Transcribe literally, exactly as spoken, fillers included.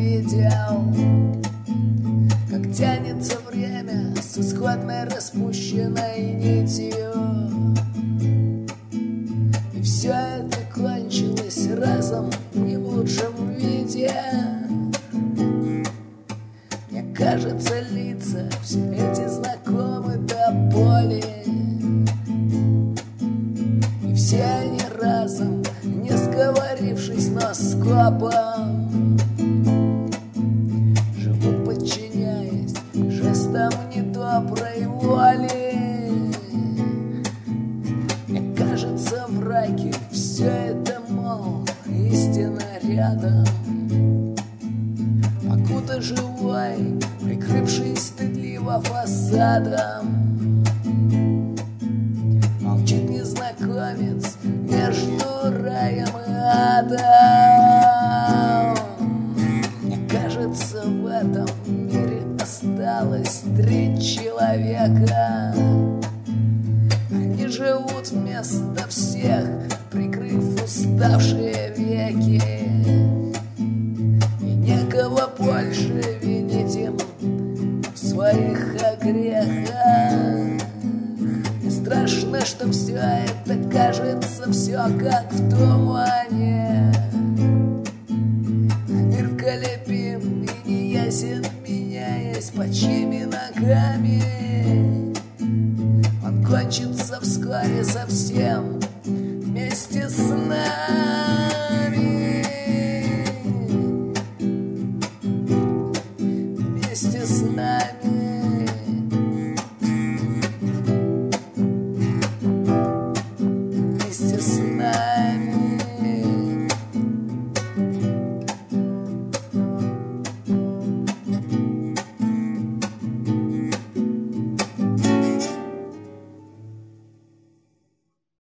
видел, как тянется время с исходной распущенной нитью. И все это кончилось разом не в лучшем виде. Мне кажется, лица все эти знакомы до боли. И все они разом, не сговорившись, но скопом, живут, подчиняясь жестам недоброй воли. Мне кажется, в раке все это, мол, истина рядом. Покуда живой, прикрывшись стыдливо фасадом, молчит незнакомец между раем и адом. Мне кажется, в этом мире осталось три человека. Они живут вместо всех, прикрыв уставшие веки. И некого больше винить им в своих огрехах. Мне страшно, что все это кажется все как в тумане. А мир колебим и неясен, меняясь под чьими ногами. Он кончится вскоре совсем вместе с нами. Вместе с нами.